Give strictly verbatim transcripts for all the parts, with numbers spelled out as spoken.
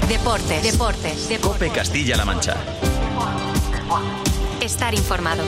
Deportes, deportes, deportes. COPE Castilla-La Mancha. Estar informado.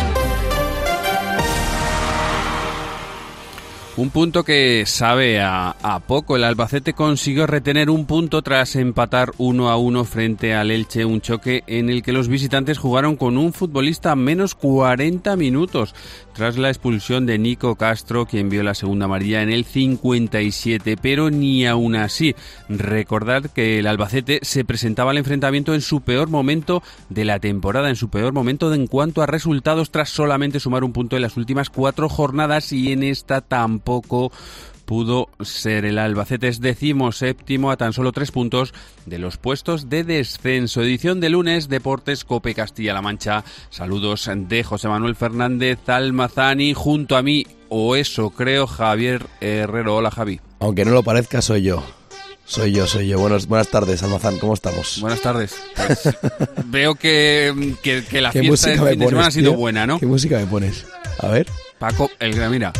Un punto que sabe a, a poco. El Albacete consiguió retener un punto tras empatar uno a uno frente al Elche, un choque en el que los visitantes jugaron con un futbolista menos cuarenta minutos, tras la expulsión de Nico Castro, quien vio la segunda amarilla en el cincuenta y siete, pero ni aún así. Recordad que el Albacete se presentaba al enfrentamiento en su peor momento de la temporada, en su peor momento en cuanto a resultados, tras solamente sumar un punto en las últimas cuatro jornadas, y en esta tampoco Tampoco pudo ser. El Albacete es decimoséptimo a tan solo tres puntos de los puestos de descenso. Edición de lunes, Deportes COPE Castilla-La Mancha. Saludos de José Manuel Fernández Almazani. Junto a mí, o eso creo, Javier Herrero. Hola, Javi. Aunque no lo parezca, soy yo. Soy yo, soy yo. Buenas, buenas tardes, Almazán. ¿Cómo estamos? Buenas tardes. Pues, veo que, que, que la ¿Qué fiesta del fin de semana ha sido tío? buena, ¿no? ¿Qué música me pones? A ver. Paco, el mira.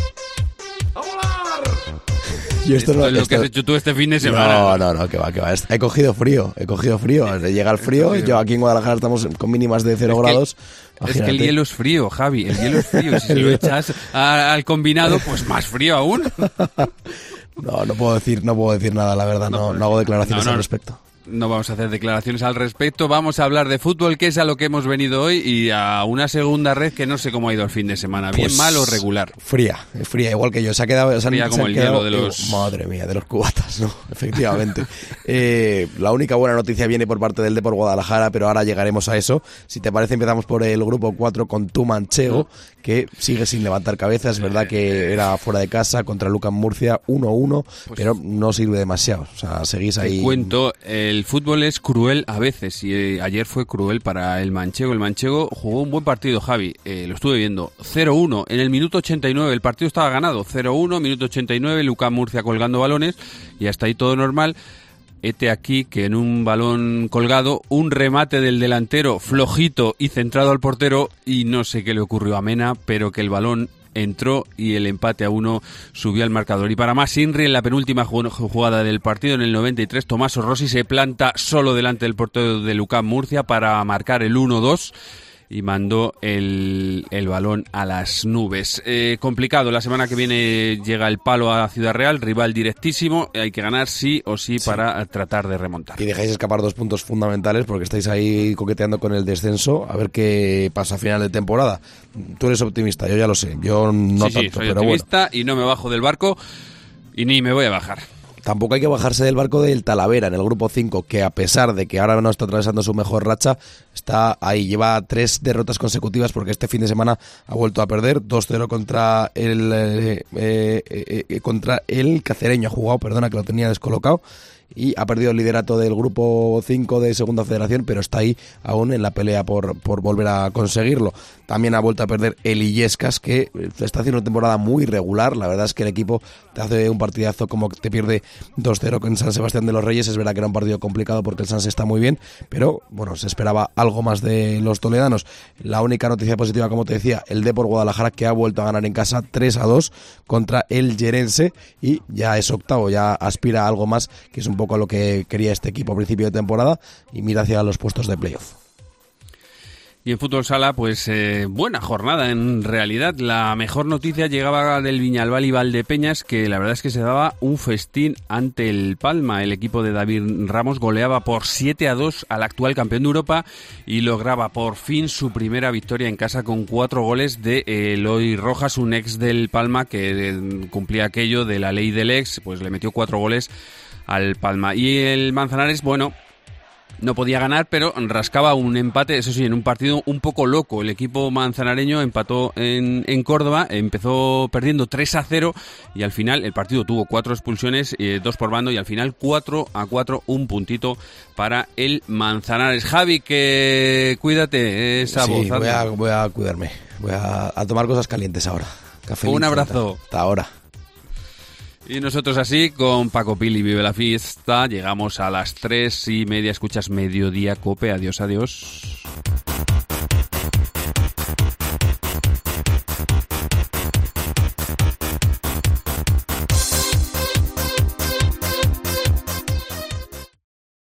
Yo esto, esto no, es lo esto... que has hecho tú este fin de semana. No, no, no, que va, que va. He cogido frío, he cogido frío. Llega el frío, yo aquí en Guadalajara estamos con mínimas de cero es grados. Que, es que el hielo es frío, Javi, el hielo es frío. Si se lo echas a, al combinado, pues más frío aún. No, no puedo decir, no puedo decir nada, la verdad, no, no, no hago declaraciones no, no. al respecto. No vamos a hacer declaraciones al respecto, vamos a hablar de fútbol, que es a lo que hemos venido hoy, y a una segunda red que no sé cómo ha ido el fin de semana, bien, pues, mal o regular. Fría, fría, igual que yo, se ha quedado... Se fría han, como se el quedado, hielo de los... Madre mía, de los cubatas, ¿no? Efectivamente. eh, la única buena noticia viene por parte del Depor Guadalajara, pero ahora llegaremos a eso. Si te parece, empezamos por el grupo cuatro con tu Manchego, que sigue sin levantar cabeza. Es verdad que era fuera de casa contra Lucas Murcia, uno uno, pues, pero no sirve demasiado. O sea, seguís ahí... Te cuento, el fútbol es cruel a veces, y eh, ayer fue cruel para el Manchego. El Manchego jugó un buen partido, Javi, eh, lo estuve viendo, cero uno en el minuto ochenta y nueve, el partido estaba ganado, cero uno, minuto ochenta y nueve, Lucas Murcia colgando balones, y hasta ahí todo normal. Hete aquí que en un balón colgado, un remate del delantero flojito y centrado al portero, y no sé qué le ocurrió a Mena, pero que el balón entró y el empate a uno subió al marcador. Y para más Inri, en la penúltima jugada del partido, en el noventa y tres, Tommaso Rossi se planta solo delante del portero de Lucas Murcia para marcar el uno dos y mandó el, el balón a las nubes. Eh, complicado, la semana que viene llega el Palo a Ciudad Real, rival directísimo, hay que ganar sí o sí, sí para tratar de remontar. Y dejáis escapar dos puntos fundamentales porque estáis ahí coqueteando con el descenso, a ver qué pasa a final de temporada. Tú eres optimista, yo ya lo sé, yo no sí, tanto, sí, soy pero optimista, bueno. Y no me bajo del barco y ni me voy a bajar. Tampoco hay que bajarse del barco del Talavera en el grupo cinco, que a pesar de que ahora no está atravesando su mejor racha, está ahí, lleva tres derrotas consecutivas porque este fin de semana ha vuelto a perder, dos cero contra el eh, eh, eh, contra el Cacereño, ha jugado, perdona que lo tenía descolocado, y ha perdido el liderato del grupo cinco de Segunda Federación, pero está ahí aún en la pelea por, por volver a conseguirlo. También ha vuelto a perder el Illescas, que está haciendo una temporada muy regular. La verdad es que el equipo te hace un partidazo como te pierde dos cero con San Sebastián de los Reyes. Es verdad que era un partido complicado porque el Sanse está muy bien, pero bueno, se esperaba algo más de los toledanos. La única noticia positiva, como te decía, el Depor Guadalajara, que ha vuelto a ganar en casa tres a dos contra el Llerense y ya es octavo, ya aspira a algo más, que es un poco a lo que quería este equipo a principio de temporada, y mira hacia los puestos de playoff. Y en fútbol sala, pues eh, buena jornada en realidad. La mejor noticia llegaba del Viñalbal y Valdepeñas, que la verdad es que se daba un festín ante el Palma. El equipo de David Ramos goleaba por siete a dos al actual campeón de Europa y lograba por fin su primera victoria en casa con cuatro goles de Eloy Rojas, un ex del Palma que eh, cumplía aquello de la ley del ex, pues le metió cuatro goles al Palma. Y el Manzanares, bueno, no podía ganar, pero rascaba un empate, eso sí, en un partido un poco loco. El equipo manzanareño empató en, en Córdoba, empezó perdiendo tres a cero y al final el partido tuvo cuatro expulsiones, eh, dos por bando, y al final cuatro a cuatro, un puntito para el Manzanares. Javi, que cuídate esa sí, voz. Voy a, voy a cuidarme, voy a, a tomar cosas calientes ahora. Café un abrazo. Hasta ahora. Y nosotros así, con Paco Pili Vive la Fiesta, llegamos a las tres y media. Escuchas Mediodía Cope. Adiós, adiós.